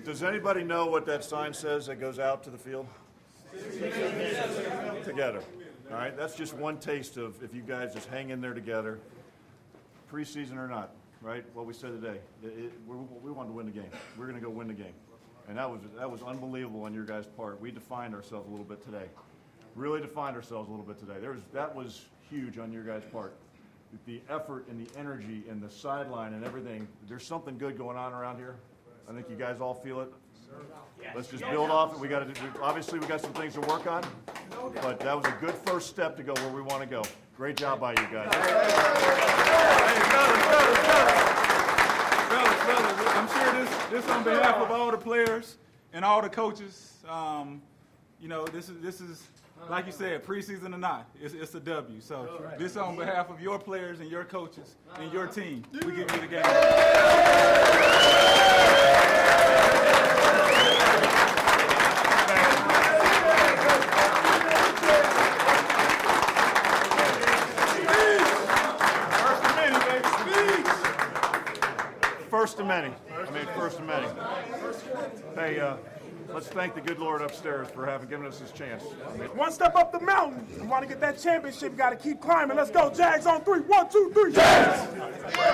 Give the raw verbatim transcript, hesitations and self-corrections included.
does anybody know what that sign says that goes out to the field? Together. All right, that's just one taste of if you guys just hang in there together, preseason or not, right? What we said today, it, it, we, we wanted to win the game. We're going to go win the game. And that was, that was unbelievable on your guys' part. We defined ourselves a little bit today. Really defined ourselves a little bit today. There was, that was huge on your guys' part. The effort and the energy and the sideline and everything. There's something good going on around here. I think you guys all feel it. Let's just build off it. We got to do, obviously we got some things to work on, but that was a good first step to go where we want to go. Great job by you guys. Hey, fellas, fellas, fellas. Fellas, fellas, I'm sure this this on behalf of all the players and all the coaches. Um, you know, this is this is like you said, preseason or not, it's, it's a W. So this on behalf of your players and your coaches and your team. We give you the game. First of many. I mean, first of many. Hey, uh, let's thank the good Lord upstairs for having given us this chance. I mean, one step up the mountain. You want to get that championship, you got to keep climbing. Let's go, Jags on three. One, two, three. Jags!